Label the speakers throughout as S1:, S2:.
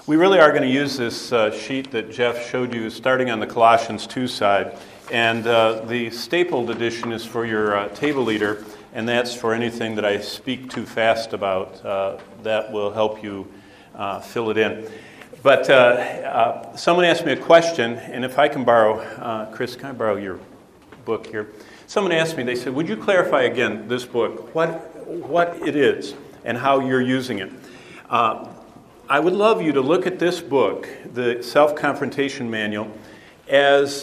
S1: We really are going to use this sheet that Jeff showed you starting on the Colossians 2 side. And the stapled edition is for your table leader, and that's for anything that I speak too fast about. That will help you fill it in. But someone asked me a question, and if I can borrow, Chris, can I borrow your book here? Someone asked me, they said, would you clarify again this book, what it is and how you're using it? I would love you to look at this book, the Self-Confrontation Manual, as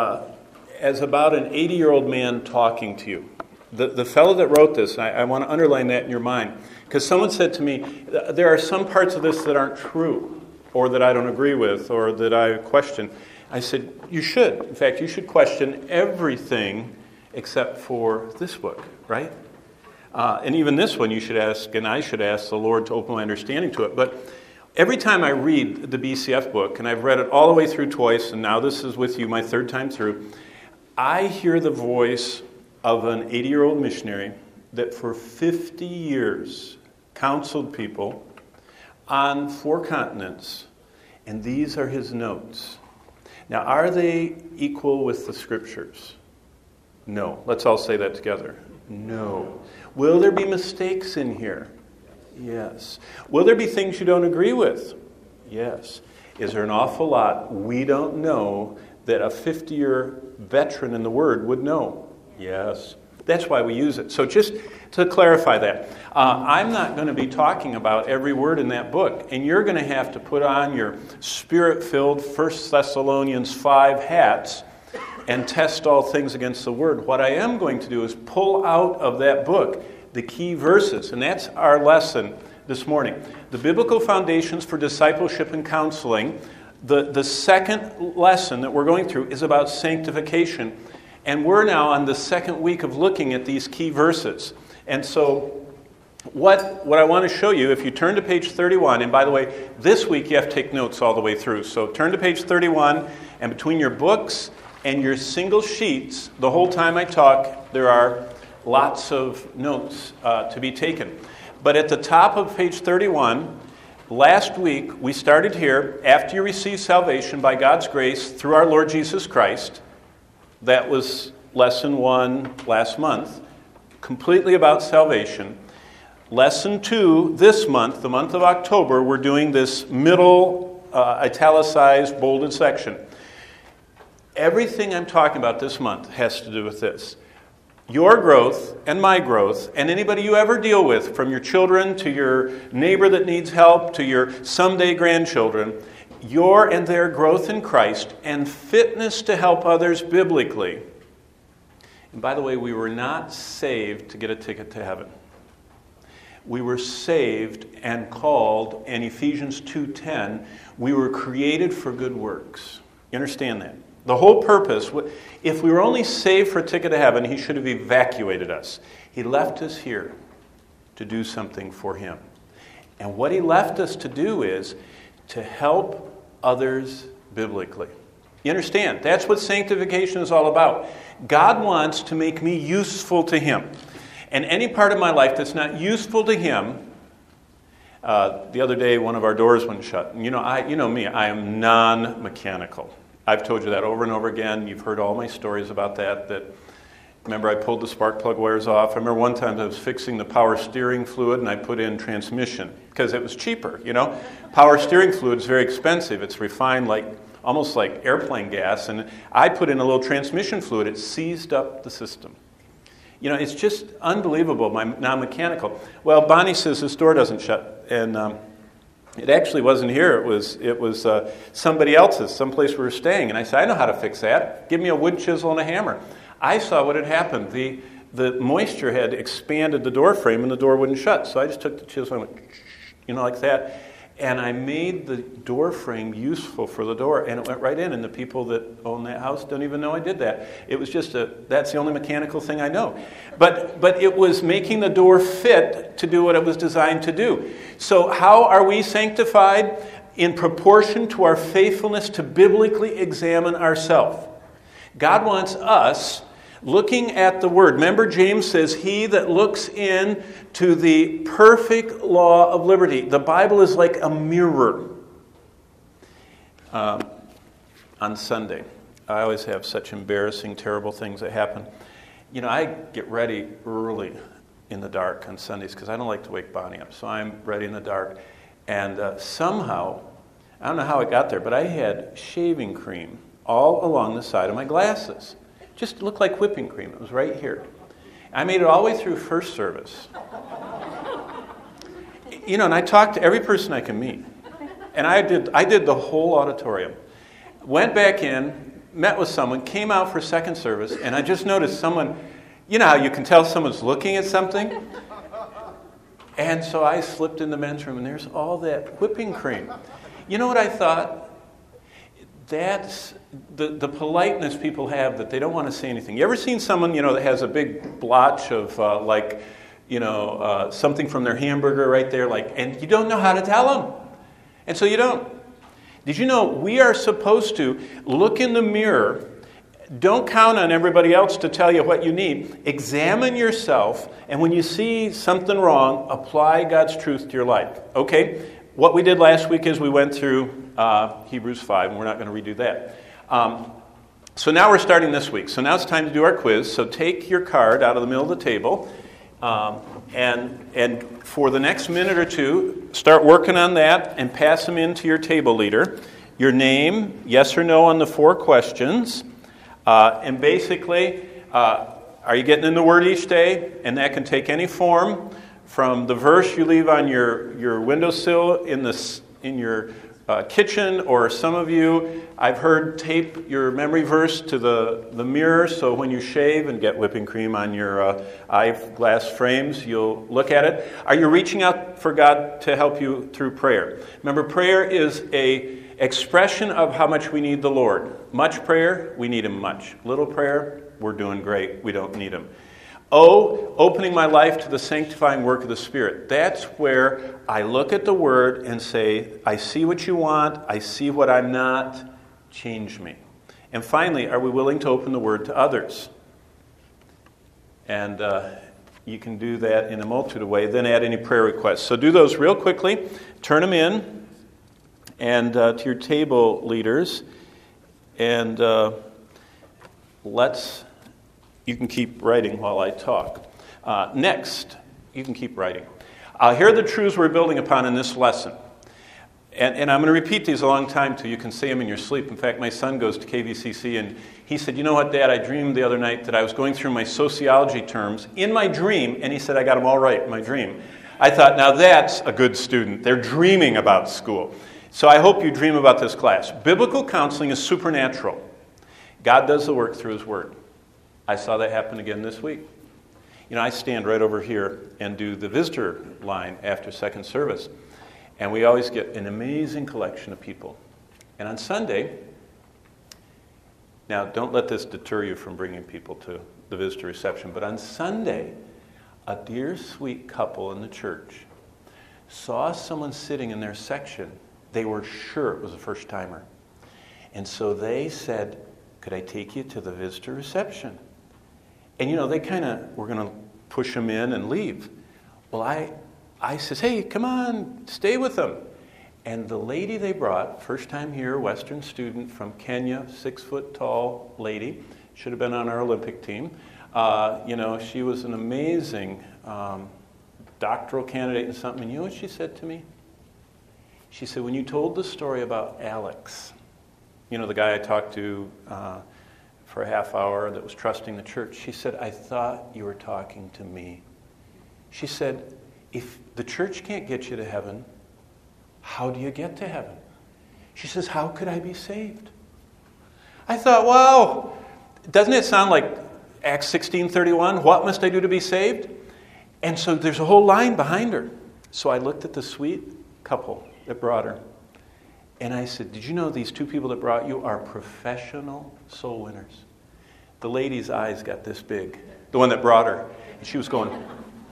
S1: about an 80-year-old man talking to you. The fellow that wrote this, I want to underline that in your mind, because someone said to me, there are some parts of this that aren't true, or that I don't agree with, or that I question. I said, you should. In fact, you should question everything except for this book, right? And even this one you should ask, and I should ask the Lord to open my understanding to it. But every time I read the BCF book, and I've read it all the way through twice, and now this is with you my third time through, I hear the voice of an 80-year-old missionary that for 50 years counseled people on 4 continents, and these are his notes. Now, are they equal with the Scriptures? No. Let's all say that together. No. Will there be mistakes in here? Yes. Will there be things you don't agree with? Yes. Is there an awful lot we don't know that a 50-year veteran in the Word would know? Yes. That's why we use it. So just to clarify that, I'm not going to be talking about every word in that book, and you're going to have to put on your Spirit-filled 1 Thessalonians 5 hats and test all things against the Word. What I am going to do is pull out of that book the key verses, and that's our lesson this morning. The Biblical Foundations for Discipleship and Counseling. The second lesson that we're going through is about sanctification, and we're now on the second week of looking at these key verses. And so what I want to show you, if you turn to page 31, and by the way, this week you have to take notes all the way through. So turn to page 31, and between your books and your single sheets, the whole time I talk, there are lots of notes to be taken. But at the top of page 31, last week we started here, after you receive salvation by God's grace through our Lord Jesus Christ. That was lesson 1 last month, completely about salvation. Lesson 2 this month, the month of October, we're doing this middle italicized, bolded section. Everything I'm talking about this month has to do with this. Your growth and my growth, and anybody you ever deal with, from your children to your neighbor that needs help to your someday grandchildren, your and their growth in Christ and fitness to help others biblically. And by the way, we were not saved to get a ticket to heaven. We were saved and called, in Ephesians 2:10, we were created for good works. You understand that? The whole purpose, if we were only saved for a ticket to heaven, he should have evacuated us. He left us here to do something for him. And what he left us to do is to help others biblically. You understand? That's what sanctification is all about. God wants to make me useful to him. And any part of my life that's not useful to him, the other day one of our doors went shut. And you know me, I am non-mechanical. I've told you that over and over again. You've heard all my stories about that. Remember, I pulled the spark plug wires off. I remember one time I was fixing the power steering fluid, and I put in transmission because it was cheaper, Power steering fluid is very expensive. It's refined almost like airplane gas, and I put in a little transmission fluid. It seized up the system. It's just unbelievable, my non-mechanical. Well, Bonnie says this door doesn't shut, and it actually wasn't here. It was somebody else's, someplace we were staying. And I said, I know how to fix that. Give me a wood chisel and a hammer. I saw what had happened. The moisture had expanded the door frame and the door wouldn't shut. So I just took the chisel and went, like that. And I made the door frame useful for the door, and it went right in. And the people that own that house don't even know I did that. It was just that's the only mechanical thing I know. But it was making the door fit to do what it was designed to do. So how are we sanctified? In proportion to our faithfulness to biblically examine ourselves. God wants us looking at the Word. Remember, James says, he that looks in to the perfect law of liberty. The Bible is like a mirror. on Sunday. I always have such embarrassing, terrible things that happen. You know, I get ready early in the dark on Sundays because I don't like to wake Bonnie up. So I'm ready in the dark. And somehow, I don't know how it got there, but I had shaving cream all along the side of my glasses. Just looked like whipping cream. It was right here. I made it all the way through first service. You know, and I talked to every person I can meet. And I did the whole auditorium. Went back in, met with someone, came out for second service, and I just noticed someone, you know how you can tell someone's looking at something? And so I slipped in the men's room, and there's all that whipping cream. You know what I thought? That's the politeness people have that they don't want to say anything. You ever seen someone, you know, that has a big blotch of something from their hamburger right there, and you don't know how to tell them. And so you don't. Did you know we are supposed to look in the mirror? Don't count on everybody else to tell you what you need. Examine yourself, and when you see something wrong, apply God's truth to your life. Okay? What we did last week is we went through Hebrews 5, and we're not going to redo that. So now we're starting this week. So now it's time to do our quiz. So take your card out of the middle of the table, and for the next minute or two, start working on that and pass them in to your table leader. Your name, yes or no on the 4 questions. And basically, are you getting in the Word each day? And that can take any form, from the verse you leave on your windowsill in your kitchen, or some of you, I've heard, tape your memory verse to the mirror, so when you shave and get whipping cream on your eyeglass frames, you'll look at it. Are you reaching out for God to help you through prayer? Remember, prayer is a expression of how much we need the Lord. Much prayer, we need Him much. Little prayer, we're doing great. We don't need Him. O, opening my life to the sanctifying work of the Spirit. That's where I look at the Word and say, I see what you want, I see what I'm not, change me. And finally, are we willing to open the Word to others? And you can do that in a multitude of ways. Then add any prayer requests. So do those real quickly, turn them in, and to your table leaders, and you can keep writing while I talk. Next, you can keep writing. Here are the truths we're building upon in this lesson. And I'm going to repeat these a long time till you can say them in your sleep. In fact, my son goes to KVCC, and he said, you know what, Dad, I dreamed the other night that I was going through my sociology terms in my dream, and he said I got them all right in my dream. I thought, now that's a good student. They're dreaming about school. So I hope you dream about this class. Biblical counseling is supernatural. God does the work through His Word. I saw that happen again this week. You know, I stand right over here and do the visitor line after second service. And we always get an amazing collection of people. And on Sunday, now don't let this deter you from bringing people to the visitor reception, but on Sunday, a dear sweet couple in the church saw someone sitting in their section. They were sure it was a first-timer. And so they said, could I take you to the visitor reception? And, you know, they kind of were going to push them in and leave. Well, I says, hey, come on, stay with them. And the lady they brought, first time here, Western student from Kenya, 6-foot-tall lady, should have been on our Olympic team. She was an amazing doctoral candidate in something. And you know what she said to me? She said, when you told the story about Alex, you know, the guy I talked to for a half hour that was trusting the church, she said, I thought you were talking to me. She said, if the church can't get you to heaven, how do you get to heaven? She says, how could I be saved? I thought, wow, doesn't it sound like Acts 16:31? What must I do to be saved? And so there's a whole line behind her. So I looked at the sweet couple that brought her. And I said, did you know these 2 people that brought you are professional soul winners? The lady's eyes got this big, the one that brought her. And she was going.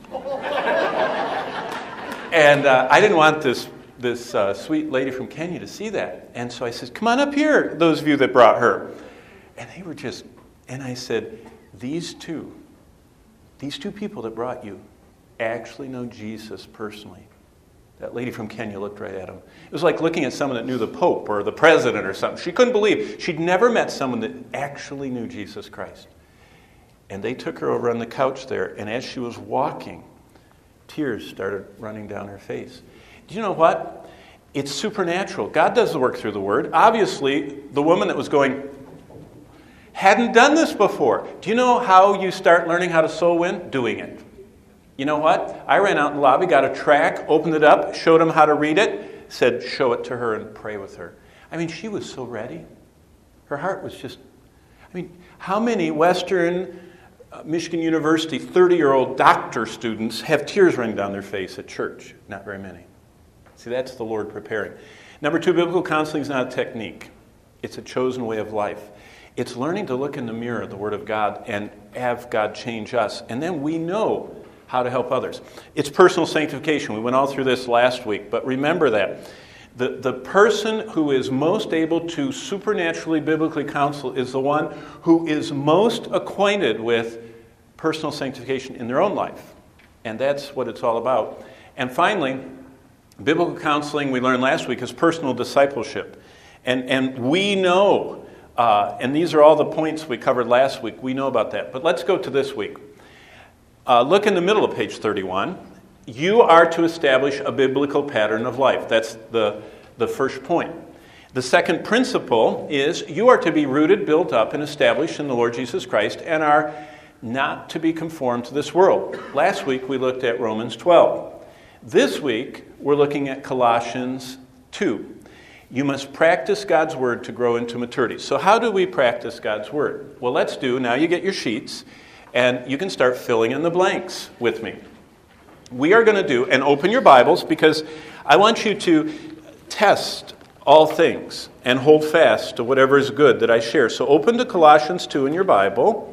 S1: And I didn't want this sweet lady from Kenya to see that. And so I said, come on up here, those of you that brought her. And they were just, and I said, these two people that brought you actually know Jesus personally. That lady from Kenya looked right at him. It was like looking at someone that knew the Pope or the President or something. She couldn't believe. She'd never met someone that actually knew Jesus Christ. And they took her over on the couch there, and as she was walking, tears started running down her face. Do you know what? It's supernatural. God does the work through the Word. Obviously, the woman that was going hadn't done this before. Do you know how you start learning how to soul win? Doing it. You know what? I ran out in the lobby, got a tract, opened it up, showed him how to read it, said, show it to her and pray with her. I mean, she was so ready. Her heart was just, how many Western Michigan University 30-year-old doctor students have tears running down their face at church? Not very many. See, that's the Lord preparing. Number 2, biblical counseling is not a technique. It's a chosen way of life. It's learning to look in the mirror of the Word of God and have God change us. And then we know how to help others. It's personal sanctification. We went all through this last week, but remember that. The person who is most able to supernaturally biblically counsel is the one who is most acquainted with personal sanctification in their own life. And that's what it's all about. And finally, biblical counseling, we learned last week, is personal discipleship. And we know, and these are all the points we covered last week, we know about that. But let's go to this week. Look in the middle of page 31. You are to establish a biblical pattern of life. That's the first point. The second principle is you are to be rooted, built up, and established in the Lord Jesus Christ and are not to be conformed to this world. Last week we looked at Romans 12. This week we're looking at Colossians 2. You must practice God's Word to grow into maturity. So how do we practice God's Word? Well, now you get your sheets, and you can start filling in the blanks with me. We are going to do, and open your Bibles, because I want you to test all things and hold fast to whatever is good that I share. So open to Colossians 2 in your Bible,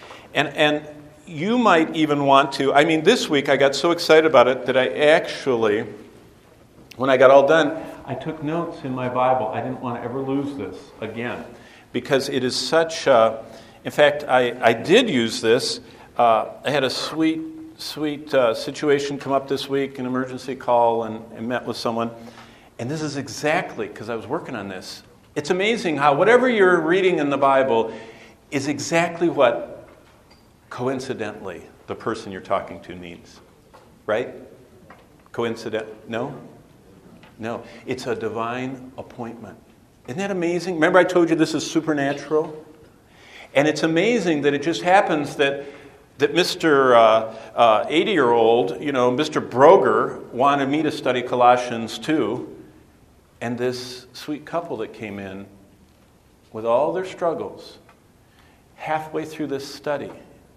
S1: and you might even want to, this week I got so excited about it that I actually, when I got all done, I took notes in my Bible. I didn't want to ever lose this again, because it is such in fact, I did use this. I had a sweet situation come up this week, an emergency call, and met with someone. And this is exactly, because I was working on this. It's amazing how whatever you're reading in the Bible is exactly what, coincidentally, the person you're talking to needs. Right? Coincident? No? No. It's a divine appointment. Isn't that amazing? Remember I told you this is supernatural? And it's amazing that it just happens that Mr. 80-year-old, Mr. Broger, wanted me to study Colossians 2, and this sweet couple that came in with all their struggles, halfway through this study,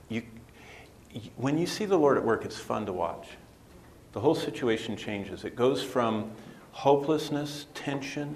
S1: when you see the Lord at work, it's fun to watch. The whole situation changes. It goes from hopelessness, tension,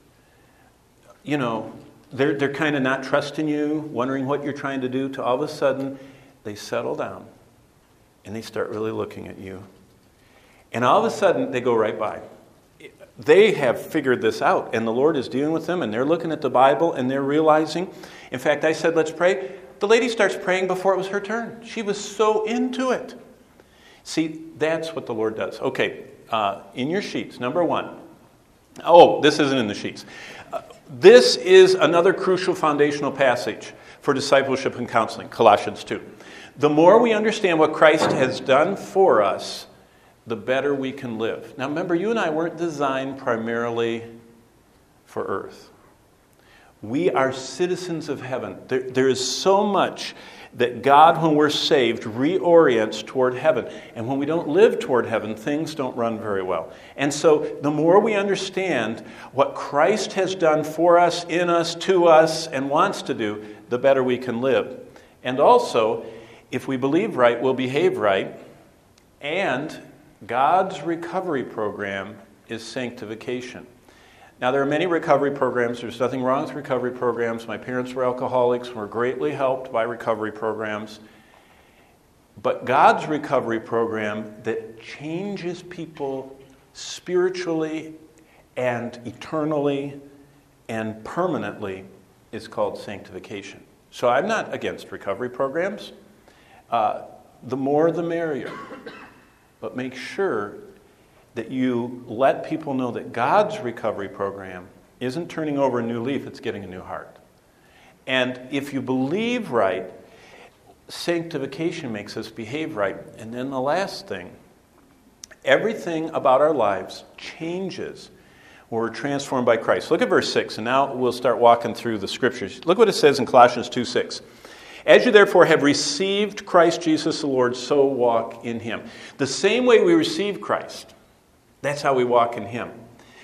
S1: they're kind of not trusting you, wondering what you're trying to do, to all of a sudden they settle down and they start really looking at you. And all of a sudden they go right by. They have figured this out, and the Lord is dealing with them, and they're looking at the Bible and they're realizing. In fact, I said, let's pray. The lady starts praying before it was her turn. She was so into it. See, that's what the Lord does. Okay, in your sheets, number 1. Oh, this isn't in the sheets. This is another crucial foundational passage for discipleship and counseling, Colossians 2. The more we understand what Christ has done for us, the better we can live. Now remember, you and I weren't designed primarily for earth. We are citizens of heaven. There is so much that God, when we're saved, reorients toward heaven. And when we don't live toward heaven, things don't run very well. And so the more we understand what Christ has done for us, in us, to us, and wants to do, the better we can live. And also, if we believe right, we'll behave right. And God's recovery program is sanctification. Now, there are many recovery programs. There's nothing wrong with recovery programs. My parents were alcoholics and were greatly helped by recovery programs. But God's recovery program that changes people spiritually and eternally and permanently is called sanctification. So I'm not against recovery programs. The more the merrier. But make sure that you let people know that God's recovery program isn't turning over a new leaf, it's getting a new heart. And if you believe right, sanctification makes us behave right. And then the last thing, everything about our lives changes when we're transformed by Christ. Look at verse 6, and now we'll start walking through the scriptures. Look what it says in Colossians 2:6. As you therefore have received Christ Jesus the Lord, so walk in him. The same way we receive Christ, that's how we walk in him.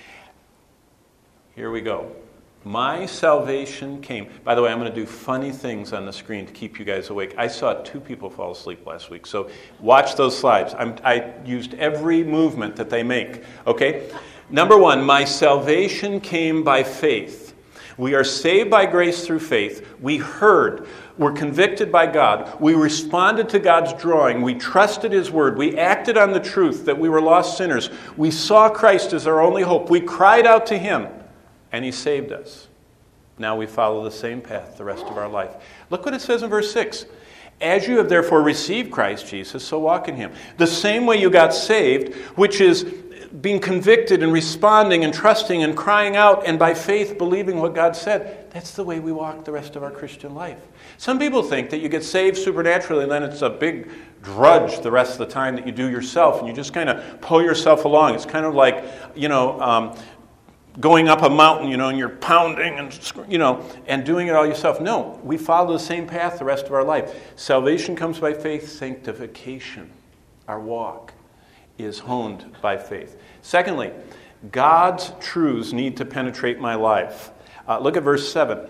S1: Here we go. My salvation came. By the way, I'm going to do funny things on the screen to keep you guys awake. I saw 2 people fall asleep last week, so watch those slides. I used every movement that they make. Okay? Number 1, my salvation came by faith. We are saved by grace through faith. We heard. We're convicted by God. We responded to God's drawing. We trusted his word. We acted on the truth that we were lost sinners. We saw Christ as our only hope. We cried out to him. And he saved us. Now we follow the same path the rest of our life. Look what it says in verse 6. As you have therefore received Christ Jesus, so walk in him. The same way you got saved, which is being convicted and responding and trusting and crying out and by faith believing what God said, that's the way we walk the rest of our Christian life. Some people think that you get saved supernaturally and then it's a big drudge the rest of the time that you do yourself and you just kind of pull yourself along. It's kind of like, going up a mountain, and you're pounding and doing it all yourself. No, we follow the same path the rest of our life. Salvation comes by faith. Sanctification, our walk, is honed by faith. Secondly, God's truths need to penetrate my life. Look at verse 7.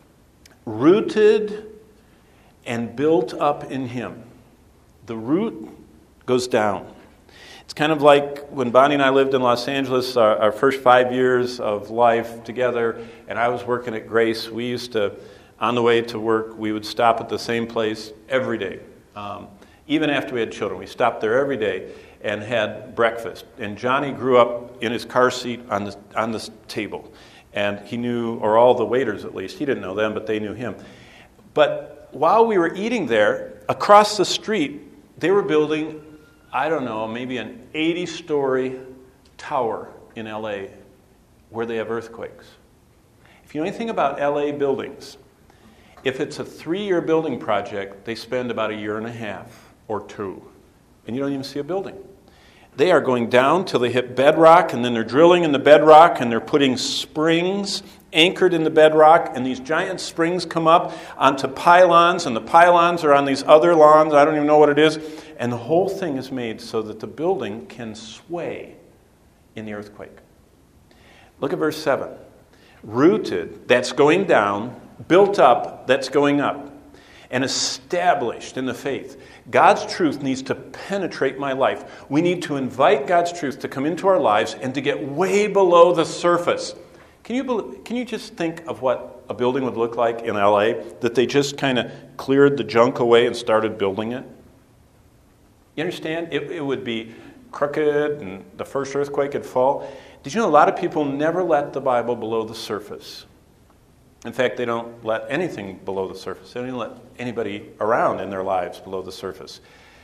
S1: Rooted and built up in him. The root goes down. It's kind of like when Bonnie and I lived in Los Angeles, our first 5 years of life together, and I was working at Grace. We used to, on the way to work, we would stop at the same place every day. Even after we had children, we stopped there every day and had breakfast. And Johnny grew up in his car seat on this table. And he knew, or all the waiters at least, he didn't know them, but they knew him. But while we were eating there, across the street, they were building, I don't know, maybe an 80-story tower in L.A. where they have earthquakes. If you know anything about L.A. buildings, if it's a 3-year building project, they spend about 1.5 years or 2, and you don't even see a building. They are going down till they hit bedrock, and then they're drilling in the bedrock, and they're putting springs anchored in the bedrock, and these giant springs come up onto pylons, and the pylons are on these other lawns. I don't even know what it is. And the whole thing is made so that the building can sway in the earthquake. Look at verse 7. Rooted, that's going down. Built up, that's going up. And established in the faith. God's truth needs to penetrate my life. We need to invite God's truth to come into our lives and to get way below the surface. Can you just think of what a building would look like in L.A., that they just kind of cleared the junk away and started building it? You understand? It would be crooked and the first earthquake would fall. Did you know a lot of people never let the Bible below the surface? In fact, they don't let anything below the surface. They don't even let anybody around in their lives below the surface.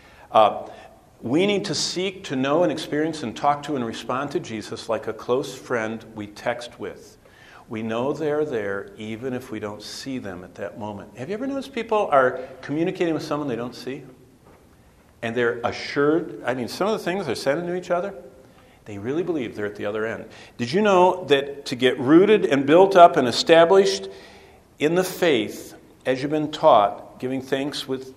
S1: We need to seek to know and experience and talk to and respond to Jesus like a close friend we text with. We know they're there even if we don't see them at that moment. Have you ever noticed people are communicating with someone they don't see? And they're assured, some of the things they're sending to each other, they really believe they're at the other end. Did you know that to get rooted and built up and established in the faith, as you've been taught, giving thanks with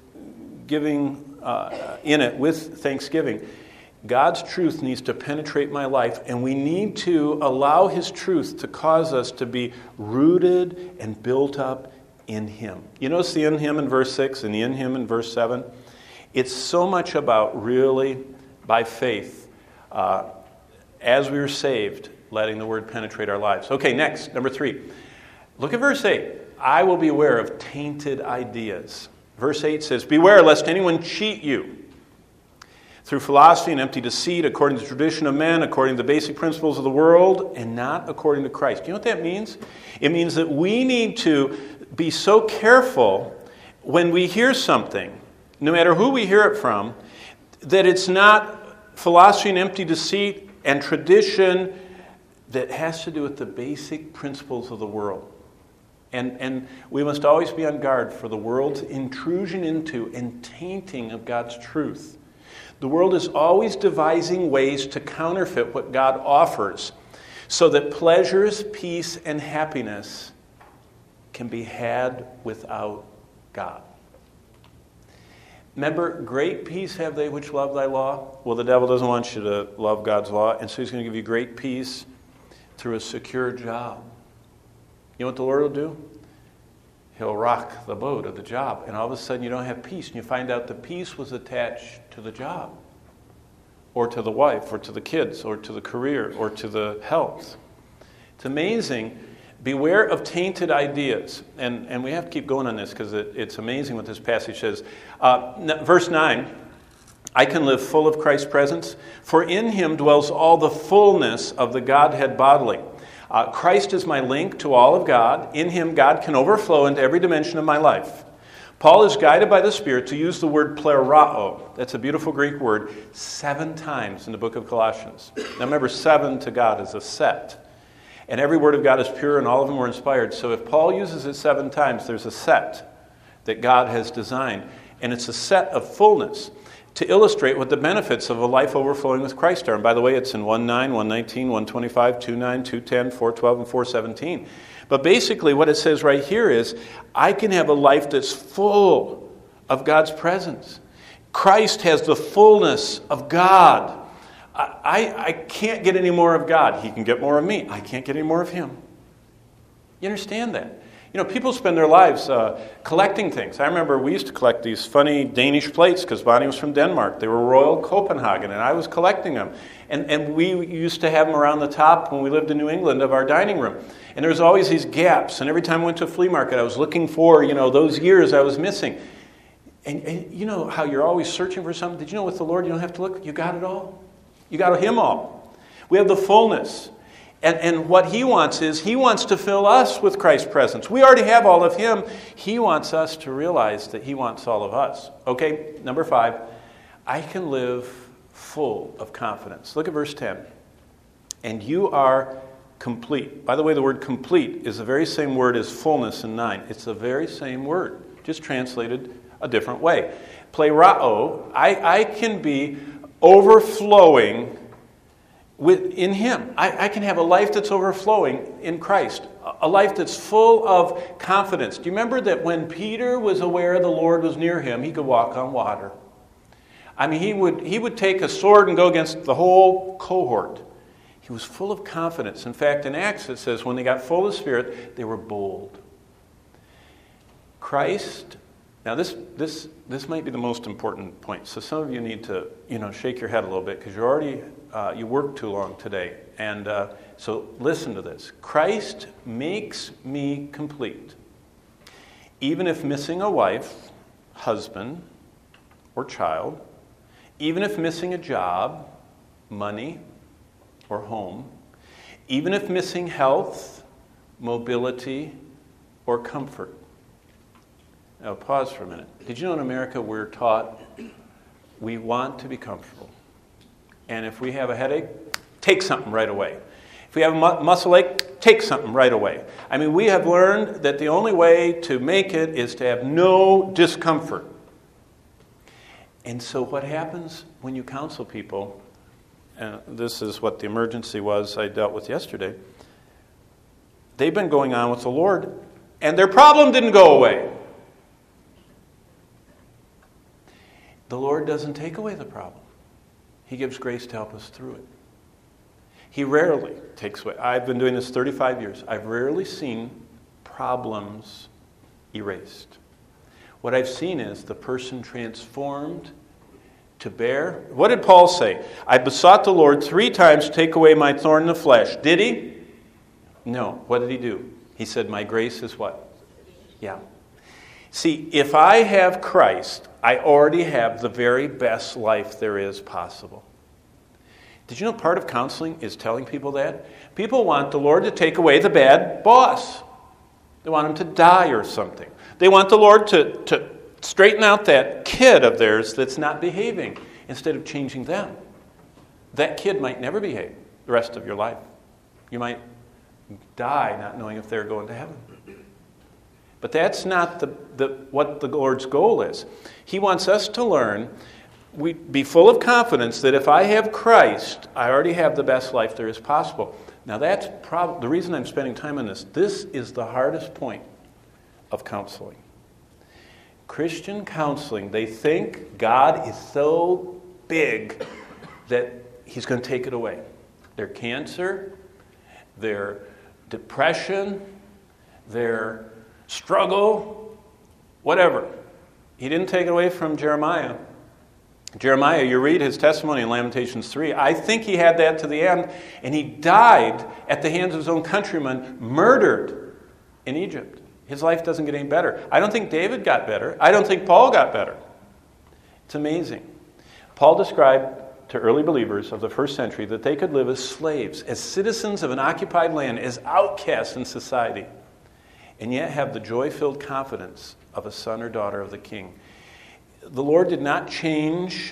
S1: in it with thanksgiving, God's truth needs to penetrate my life, and we need to allow his truth to cause us to be rooted and built up in him. You notice the in him in verse 6 and the in him in verse 7? It's so much about really, by faith, as we were saved, letting the word penetrate our lives. Okay, next, number 3. Look at verse 8. I will be aware of tainted ideas. Verse 8 says, beware lest anyone cheat you through philosophy and empty deceit, according to the tradition of men, according to the basic principles of the world, and not according to Christ. Do you know what that means? It means that we need to be so careful when we hear something, no matter who we hear it from, that it's not philosophy and empty deceit and tradition that has to do with the basic principles of the world. And we must always be on guard for the world's intrusion into and tainting of God's truth. The world is always devising ways to counterfeit what God offers so that pleasures, peace, and happiness can be had without God. Remember, great peace have they which love thy law. Well, the devil doesn't want you to love God's law, and so he's going to give you great peace through a secure job. You know what the Lord will do? He'll rock the boat of the job, and all of a sudden you don't have peace, and you find out the peace was attached to the job, or to the wife, or to the kids, or to the career, or to the health. It's amazing. Beware of tainted ideas. And we have to keep going on this because it's amazing what this passage says. Verse 9, I can live full of Christ's presence, for in him dwells all the fullness of the Godhead bodily. Christ is my link to all of God. In him, God can overflow into every dimension of my life. Paul is guided by the Spirit to use the word plerao. That's a beautiful Greek word, 7 times in the book of Colossians. Now remember, 7 to God is a set. And every word of God is pure and all of them were inspired. So if Paul uses it 7 times, there's a set that God has designed. And it's a set of fullness to illustrate what the benefits of a life overflowing with Christ are. And by the way, it's in 1:9, 1:19, 1:25, 2:9, 2:10, 4:12, and 4:17. But basically what it says right here is, I can have a life that's full of God's presence. Christ has the fullness of God. I can't get any more of God. He can get more of me. I can't get any more of him. You understand that? You know, people spend their lives collecting things. I remember we used to collect these funny Danish plates because Bonnie was from Denmark. They were Royal Copenhagen, and I was collecting them. And we used to have them around the top when we lived in New England of our dining room. And there was always these gaps. And every time I went to a flea market, I was looking for, those years I was missing. And you know how you're always searching for something? Did you know with the Lord you don't have to look? You got it all. You got him all. We have the fullness. And what he wants is, he wants to fill us with Christ's presence. We already have all of him. He wants us to realize that he wants all of us. Okay, number 5. I can live full of confidence. Look at verse 10. And you are complete. By the way, the word complete is the very same word as fullness in 9. It's the very same word, just translated a different way. Plerao, I can be overflowing in him. I can have a life that's overflowing in Christ. A life that's full of confidence. Do you remember that when Peter was aware the Lord was near him, he could walk on water? I mean, he would take a sword and go against the whole cohort. He was full of confidence. In fact, in Acts it says when they got full of the Spirit, they were bold. Christ. Now this might be the most important point. So some of you need to shake your head a little bit because you're already you worked too long today. And so listen to this. Christ makes me complete. Even if missing a wife, husband, or child, even if missing a job, money, or home, even if missing health, mobility, or comfort. Now pause for a minute. Did you know in America we're taught we want to be comfortable? And if we have a headache, take something right away. If we have a muscle ache, take something right away. I mean, we have learned that the only way to make it is to have no discomfort. And so what happens when you counsel people, this is what the emergency was I dealt with yesterday, they've been going on with the Lord, and their problem didn't go away. The Lord doesn't take away the problem. He gives grace to help us through it. He rarely takes away. I've been doing this 35 years. I've rarely seen problems erased. What I've seen is the person transformed to bear. What did Paul say? I besought the Lord 3 times to take away my thorn in the flesh. Did he? No. What did he do? He said, my grace is what? Yeah. See, if I have Christ, I already have the very best life there is possible. Did you know part of counseling is telling people that? People want the Lord to take away the bad boss. They want him to die or something. They want the Lord to straighten out that kid of theirs that's not behaving instead of changing them. that kid might never behave the rest of your life. You might die not knowing if they're going to heaven. But that's not what the Lord's goal is. He wants us to learn, be full of confidence that if I have Christ, I already have the best life there is possible. Now that's the reason I'm spending time on this. This is the hardest point of counseling. Christian counseling, they think God is so big that He's going to take it away. Their cancer, their depression, their struggle, whatever. He didn't take it away from Jeremiah. Jeremiah, you read his testimony in Lamentations 3. I think he had that to the end, and he died at the hands of his own countrymen, murdered in Egypt. His life doesn't get any better. I don't think David got better. I don't think Paul got better. It's amazing. Paul described to early believers of the first century that they could live as slaves, as citizens of an occupied land, as outcasts in society, and yet have the joy-filled confidence of a son or daughter of the King. The Lord did not change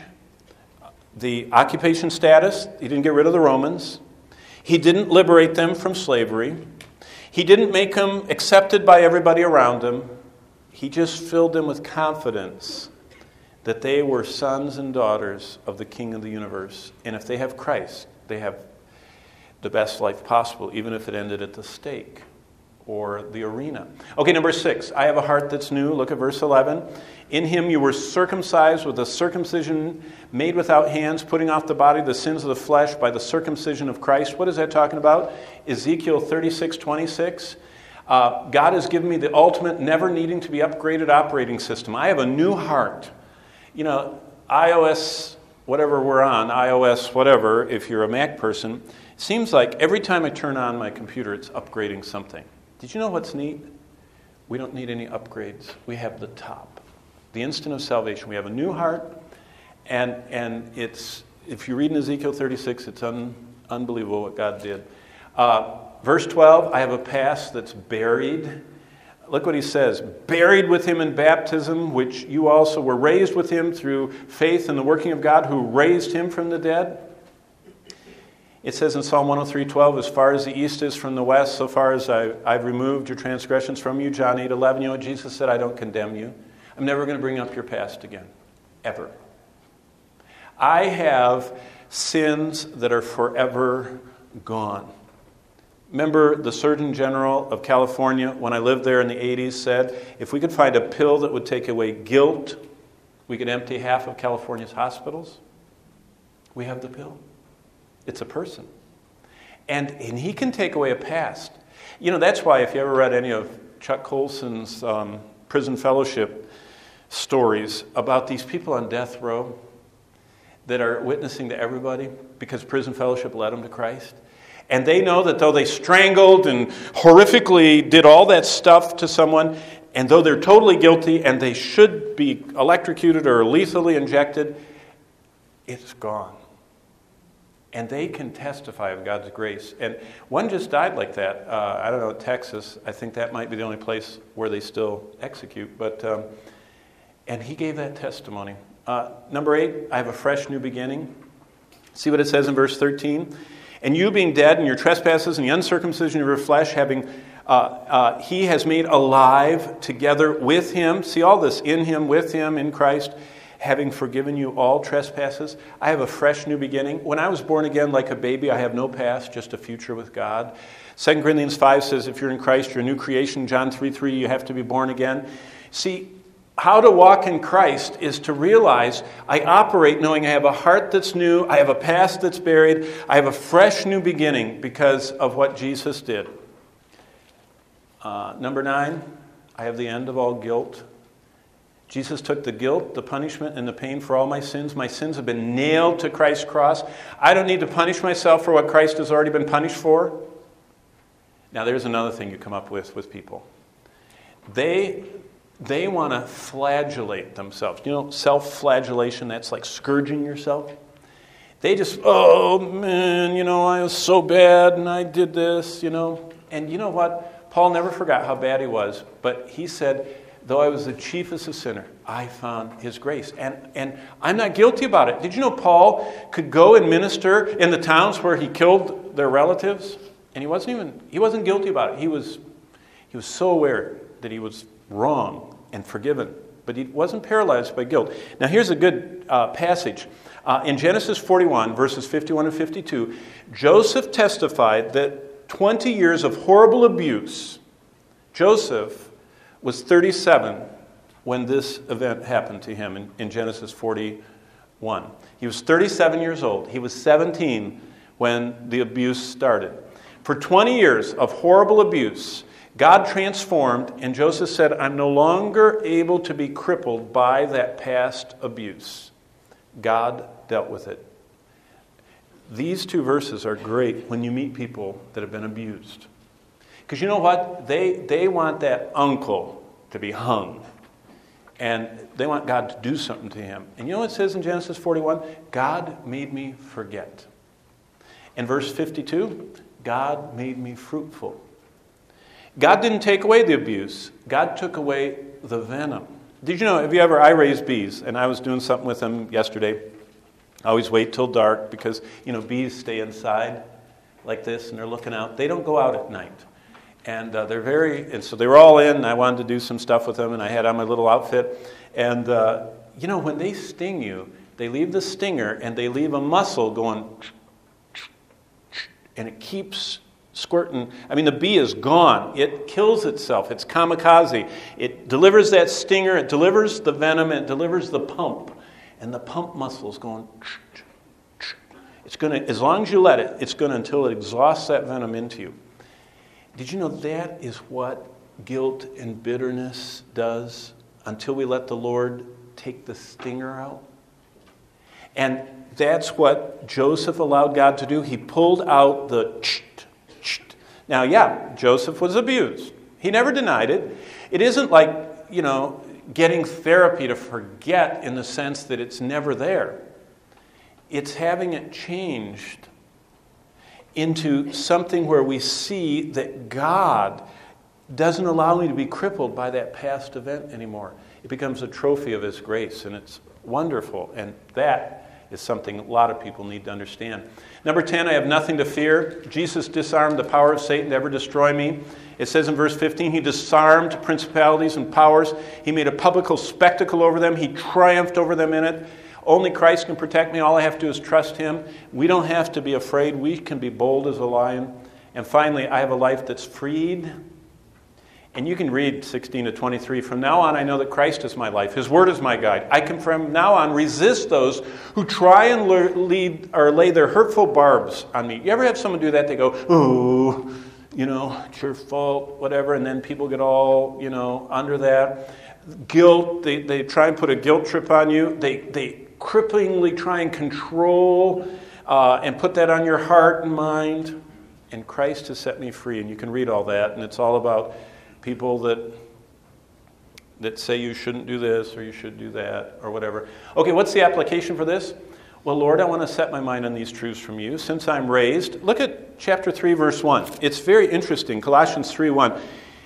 S1: the occupation status. He didn't get rid of the Romans. He didn't liberate them from slavery. He didn't make them accepted by everybody around him. He just filled them with confidence that they were sons and daughters of the King of the universe. And if they have Christ, they have the best life possible, even if it ended at the stake or the arena. Okay, number 6. I have a heart that's new. Look at verse 11. In him you were circumcised with a circumcision made without hands, putting off the body the sins of the flesh by the circumcision of Christ. What is that talking about? Ezekiel 36:26. God has given me the ultimate, never needing to be upgraded operating system. I have a new heart. You know, iOS, whatever we're on, iOS, whatever, if you're a Mac person, seems like every time I turn on my computer, it's upgrading something. Did you know what's neat? We don't need any upgrades. We have the top. The instant of salvation. We have a new heart, and it's, if you read in Ezekiel 36, it's unbelievable what God did. Verse 12, I have a past that's buried. Look what he says. Buried with him in baptism, which you also were raised with him through faith in the working of God who raised him from the dead. It says in Psalm 103:12, as far as the east is from the west, so far as I've removed your transgressions from you. John 8:11, you know what Jesus said? I don't condemn you. I'm never going to bring up your past again. Ever. I have sins that are forever gone. Remember the Surgeon General of California, when I lived there in the 80s, said, if we could find a pill that would take away guilt, we could empty half of California's hospitals. We have the pill. It's a person. And he can take away a past. You know, that's why if you ever read any of Chuck Colson's prison fellowship stories about these people on death row that are witnessing to everybody because prison fellowship led them to Christ. And they know that though they strangled and horrifically did all that stuff to someone, and though they're totally guilty and they should be electrocuted or lethally injected, it's gone. And they can testify of God's grace. And one just died like that. I don't know, Texas. I think that might be the only place where they still execute. But and he gave that testimony. Number 8, I have a fresh new beginning. See what it says in verse 13? And you being dead in your trespasses and the uncircumcision of your flesh, having he has made alive together with him. See all this, in him, with him, in Christ, having forgiven you all trespasses. I have a fresh new beginning. When I was born again like a baby, I have no past, just a future with God. 2 Corinthians 5 says if you're in Christ, you're a new creation. John 3:3, you have to be born again. See, how to walk in Christ is to realize I operate knowing I have a heart that's new, I have a past that's buried, I have a fresh new beginning because of what Jesus did. Number 9, I have the end of all guilt. Jesus took the guilt, the punishment, and the pain for all my sins. My sins have been nailed to Christ's cross. I don't need to punish myself for what Christ has already been punished for. Now there's another thing you come up with people. They want to flagellate themselves. You know, self-flagellation, that's like scourging yourself. They just, oh man, you know, I was so bad and I did this, you know. And you know what? Paul never forgot how bad he was, but he said, though I was the chiefest of sinners, I found his grace. And I'm not guilty about it. Did you know Paul could go and minister in the towns where he killed their relatives? And he wasn't guilty about it. He was so aware that he was wrong and forgiven. But he wasn't paralyzed by guilt. Now here's a good passage. In Genesis 41, verses 51 and 52, Joseph testified that 20 years of horrible abuse. Joseph was 37 when this event happened to him in Genesis 41. He was 37 years old. He was 17 when the abuse started. For 20 years of horrible abuse, God transformed, and Joseph said, I'm no longer able to be crippled by that past abuse. God dealt with it. These two verses are great when you meet people that have been abused. Because you know what? They want that uncle to be hung. And they want God to do something to him. And you know what it says in Genesis 41? God made me forget. In verse 52, God made me fruitful. God didn't take away the abuse. God took away the venom. Did you know, I raised bees, and I was doing something with them yesterday. I always wait till dark because, bees stay inside like this, and they're looking out. They don't go out at night. And and so they were all in, and I wanted to do some stuff with them, and I had on my little outfit. And, when they sting you, they leave the stinger, and they leave a muscle going, and it keeps squirting. The bee is gone. It kills itself. It's kamikaze. It delivers that stinger. It delivers the venom. And it delivers the pump. And the pump muscle is going. It's going to, as long as you let it, it's going to until it exhausts that venom into you. Did you know that is what guilt and bitterness does until we let the Lord take the stinger out? And that's what Joseph allowed God to do. He pulled out the Now, Joseph was abused. He never denied it. It isn't like, getting therapy to forget in the sense that it's never there. It's having it changed into something where we see that God doesn't allow me to be crippled by that past event anymore. It becomes a trophy of his grace, and it's wonderful. And that is something a lot of people need to understand. Number 10, I have nothing to fear. Jesus disarmed the power of Satan to ever destroy me. It says in verse 15, he disarmed principalities and powers. He made a public spectacle over them. He triumphed over them in it. Only Christ can protect me. All I have to do is trust him. We don't have to be afraid. We can be bold as a lion. And finally, I have a life that's freed. And you can read 16 to 23. From now on, I know that Christ is my life. His word is my guide. I can from now on resist those who try and lay their hurtful barbs on me. You ever have someone do that? They go, oh, it's your fault, whatever. And then people get all, under that. Guilt, they try and put a guilt trip on you. They cripplingly try and control and put that on your heart and mind. And Christ has set me free. And you can read all that. And it's all about people that say you shouldn't do this or you should do that or whatever. Okay, what's the application for this? Well, Lord, I want to set my mind on these truths from you. Since I'm raised, look at chapter 3, verse 1. It's very interesting. Colossians 3:1.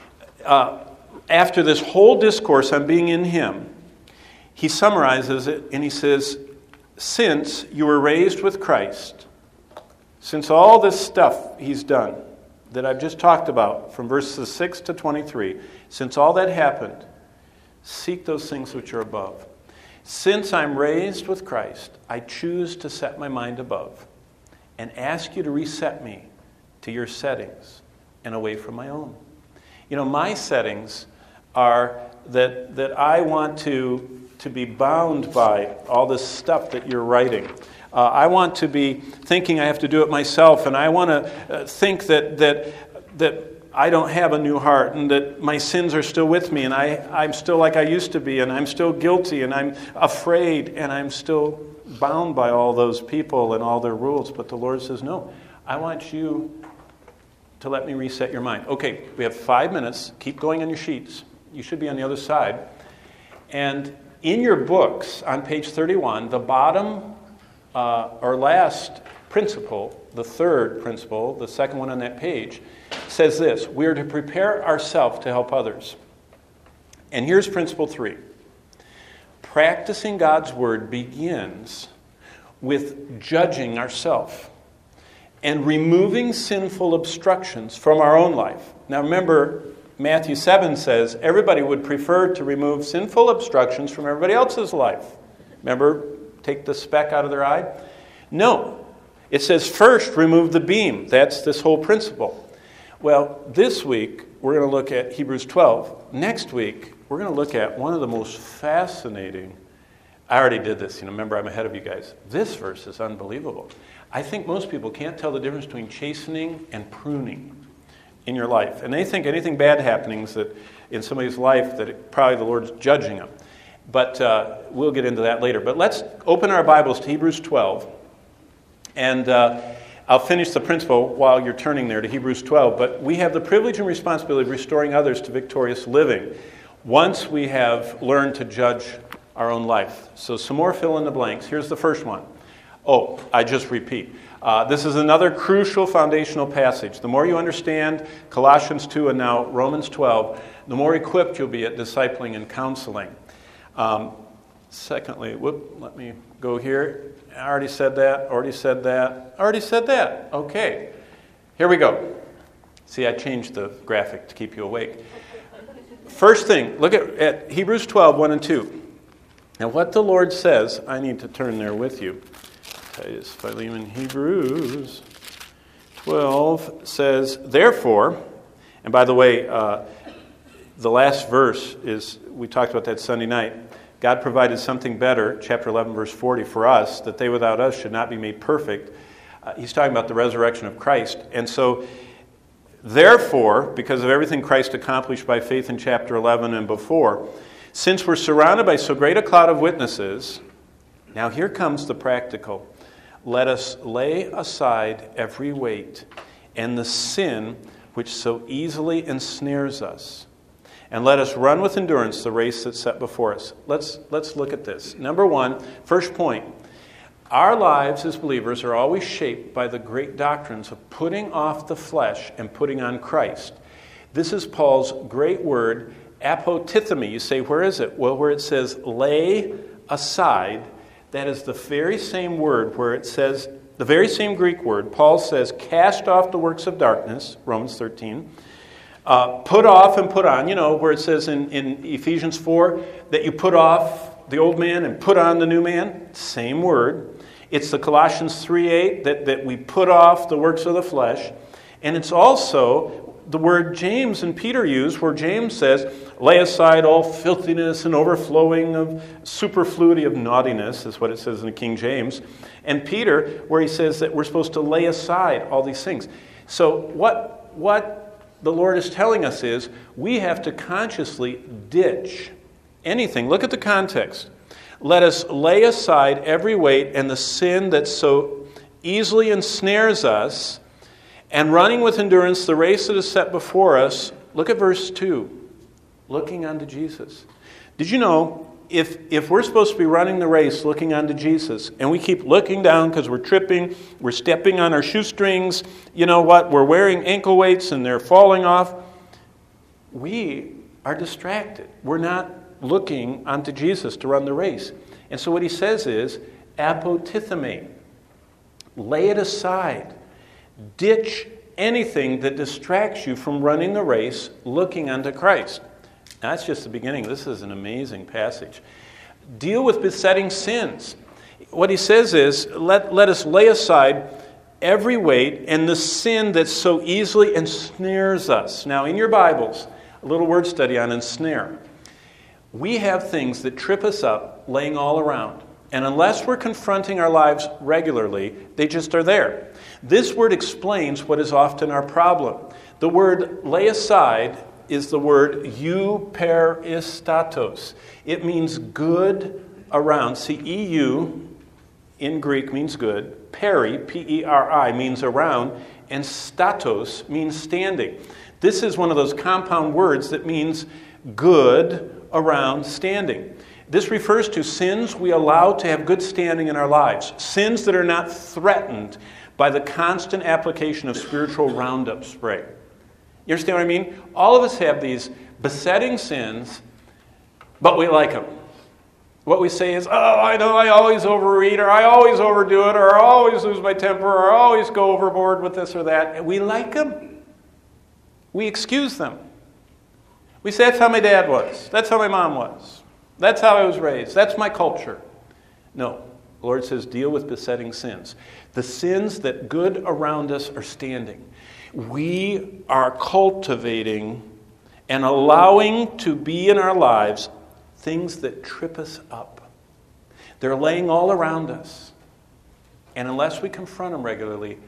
S1: After this whole discourse on being in him, he summarizes it and he says, since you were raised with Christ, since all this stuff he's done, that I've just talked about from verses 6 to 23, since all that happened, seek those things which are above. Since I'm raised with Christ, I choose to set my mind above and ask you to reset me to your settings and away from my own. My settings are that I want to be bound by all this stuff that you're writing. I want to be thinking I have to do it myself, and I want to think that I don't have a new heart, and that my sins are still with me, and I'm still like I used to be, and I'm still guilty, and I'm afraid, and I'm still bound by all those people and all their rules. But the Lord says, no, I want you to let me reset your mind. Okay, we have 5 minutes. Keep going on your sheets. You should be on the other side. And in your books, on page 31, the bottom or last principle, the third principle, the second one on that page, says this: we are to prepare ourselves to help others. And here's principle 3. Practicing God's word begins with judging ourselves and removing sinful obstructions from our own life. Now remember, Matthew 7 says everybody would prefer to remove sinful obstructions from everybody else's life. Remember, take the speck out of their eye? No. It says first remove the beam. That's this whole principle. Well, this week we're going to look at Hebrews 12. Next week we're going to look at one of the most fascinating. I already did this. Remember, I'm ahead of you guys. This verse is unbelievable. I think most people can't tell the difference between chastening and pruning in your life. And they think anything bad happenings that in somebody's life that probably the Lord's judging them. But we'll get into that later. But let's open our Bibles to Hebrews 12. And I'll finish the principle while you're turning there to Hebrews 12. But we have the privilege and responsibility of restoring others to victorious living once we have learned to judge our own life. So some more fill in the blanks. Here's the first one. Oh, I just repeat. This is another crucial foundational passage. The more you understand Colossians 2 and now Romans 12, the more equipped you'll be at discipling and counseling. Secondly, let me go here. I already said that. Okay, here we go. See, I changed the graphic to keep you awake. First thing, look at Hebrews 12, 1 and 2. Now what the Lord says, I need to turn there with you. Titus, Philemon, Hebrews 12 says, therefore, and by the way, the last verse is, we talked about that Sunday night, God provided something better, chapter 11, verse 40, for us, that they without us should not be made perfect. He's talking about the resurrection of Christ. And so, therefore, because of everything Christ accomplished by faith in chapter 11 and before, since we're surrounded by so great a cloud of witnesses, now here comes the practical. Let us lay aside every weight and the sin which so easily ensnares us. And let us run with endurance the race that's set before us. Let's look at this. Number one, first point. Our lives as believers are always shaped by the great doctrines of putting off the flesh and putting on Christ. This is Paul's great word, apotithemi. You say, where is it? Well, where it says lay aside, that is the very same word where it says, the very same Greek word, Paul says, cast off the works of darkness, Romans 13. Put off and put on, where it says in Ephesians 4 that you put off the old man and put on the new man. Same word. It's the Colossians 3:8 that we put off the works of the flesh. And it's also the word James and Peter use, where James says, lay aside all filthiness and overflowing of superfluity of naughtiness, is what it says in the King James. And Peter, where he says that we're supposed to lay aside all these things. So what the Lord is telling us is we have to consciously ditch anything. Look at the context. Let us lay aside every weight and the sin that so easily ensnares us, and running with endurance the race that is set before us. Look at verse 2. Looking unto Jesus. Did you know, if we're supposed to be running the race looking unto Jesus, and we keep looking down because we're tripping, we're stepping on our shoestrings, you know what, we're wearing ankle weights and they're falling off, we are distracted. We're not looking unto Jesus to run the race. And so what he says is, apotithemi, lay it aside. Ditch anything that distracts you from running the race looking unto Christ. Now, that's just the beginning. This is an amazing passage. Deal with besetting sins. What he says is, let us lay aside every weight and the sin that so easily ensnares us. Now, in your Bibles, a little word study on ensnare. We have things that trip us up laying all around. And unless we're confronting our lives regularly, they just are there. This word explains what is often our problem. The word lay aside is the word euperistatos. It means good around. See, EU in Greek means good. Peri, P-E-R-I, means around. And statos means standing. This is one of those compound words that means good around standing. This refers to sins we allow to have good standing in our lives. Sins that are not threatened by the constant application of spiritual Roundup spray. You understand what I mean? All of us have these besetting sins but we like them. What we say is, oh, I know I always overeat, or I always overdo it, or I always lose my temper, or I always go overboard with this or that. And we like them. We excuse them. We say, that's how my dad was. That's how my mom was. That's how I was raised. That's my culture. No. The Lord says, deal with besetting sins. The sins that good around us are standing. We are cultivating and allowing to be in our lives things that trip us up. They're laying all around us. And unless we confront them regularly,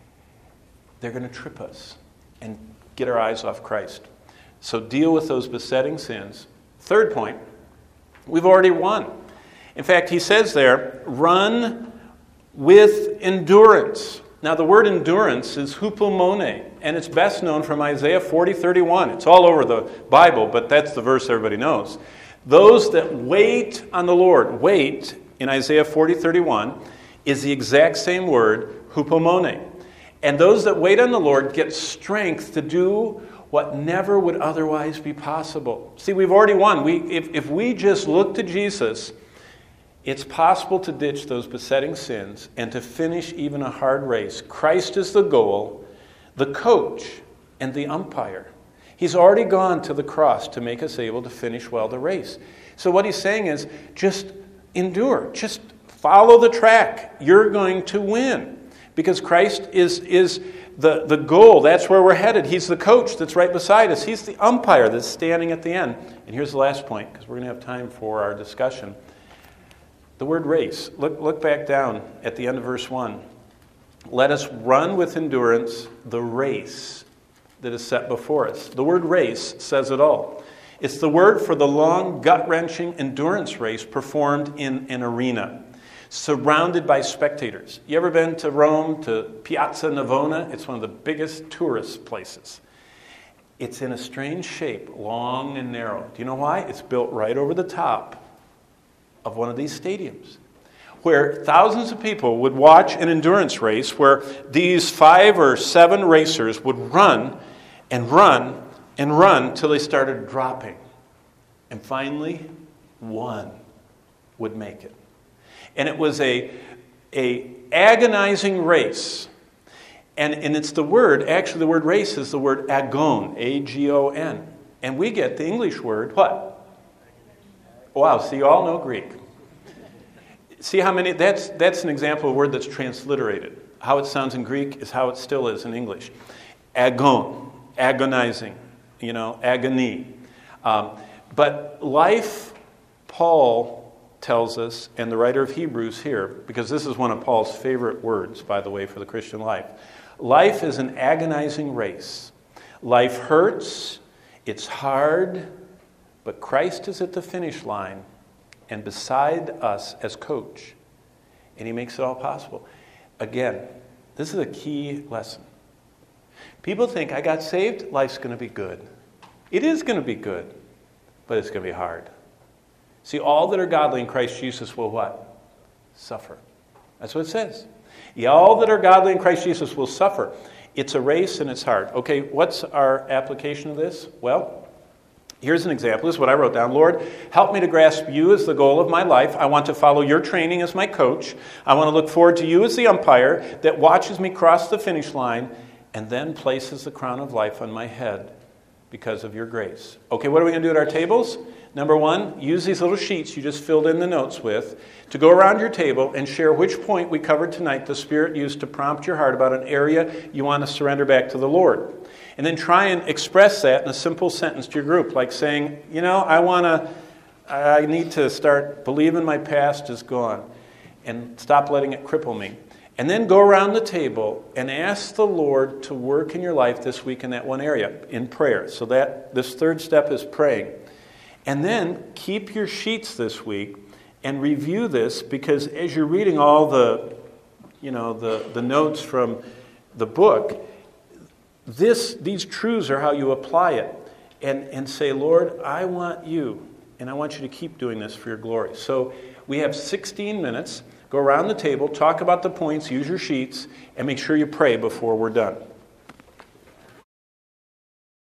S1: they're going to trip us and get our eyes off Christ. So deal with those besetting sins. Third point, we've already won. In fact, he says there, run with endurance. Now, the word endurance is hupomone, and it's best known from Isaiah 40:31. It's all over the Bible, but that's the verse everybody knows. Those that wait on the Lord, wait in Isaiah 40:31 is the exact same word, hupomone. And those that wait on the Lord get strength to do what never would otherwise be possible. See, we've already won. If we just look to Jesus, it's possible to ditch those besetting sins and to finish even a hard race. Christ is the goal, the coach, and the umpire. He's already gone to the cross to make us able to finish well the race. So what he's saying is, just endure. Just follow the track. You're going to win. Because Christ is the goal. That's where we're headed. He's the coach that's right beside us. He's the umpire that's standing at the end. And here's the last point, because we're going to have time for our discussion. The word race. Look back down at the end of verse 1. Let us run with endurance the race that is set before us. The word race says it all. It's the word for the long, gut-wrenching endurance race performed in an arena, surrounded by spectators. You ever been to Rome, to Piazza Navona? It's one of the biggest tourist places. It's in a strange shape, long and narrow. Do you know why? It's built right over the top of one of these stadiums, where thousands of people would watch an endurance race where these 5 or 7 racers would run and run and run till they started dropping. And finally, one would make it. And it was a agonizing race. And it's the word, actually the word race is the word agon, A-G-O-N. And we get the English word, what? Wow, so you all know Greek. See how many, that's an example of a word that's transliterated. How it sounds in Greek is how it still is in English. Agon, agonizing, agony. But life, Paul tells us, and the writer of Hebrews here, because this is one of Paul's favorite words, by the way, for the Christian life. Life is an agonizing race. Life hurts, it's hard, but Christ is at the finish line and beside us as coach, and he makes it all possible. Again, this is a key lesson. People think, I got saved, life's going to be good. It is going to be good, but it's going to be hard. See, all that are godly in Christ Jesus will what? Suffer. That's what it says. All that are godly in Christ Jesus will suffer. It's a race and it's hard. Okay, what's our application of this? Well, here's an example. This is what I wrote down. Lord, help me to grasp you as the goal of my life. I want to follow your training as my coach. I want to look forward to you as the umpire that watches me cross the finish line and then places the crown of life on my head because of your grace. Okay, what are we going to do at our tables? Number 1, use these little sheets you just filled in the notes with to go around your table and share which point we covered tonight the Spirit used to prompt your heart about an area you want to surrender back to the Lord. And then try and express that in a simple sentence to your group, like saying, I need to start believing my past is gone and stop letting it cripple me. And then go around the table and ask the Lord to work in your life this week in that one area, in prayer. So that this third step is praying. And then keep your sheets this week and review this, because as you're reading all the notes from the book, these truths are how you apply it. And say, Lord, I want you, and I want you to keep doing this for your glory. So we have 16 minutes. Go around the table, talk about the points, use your sheets, and make sure you pray before we're done.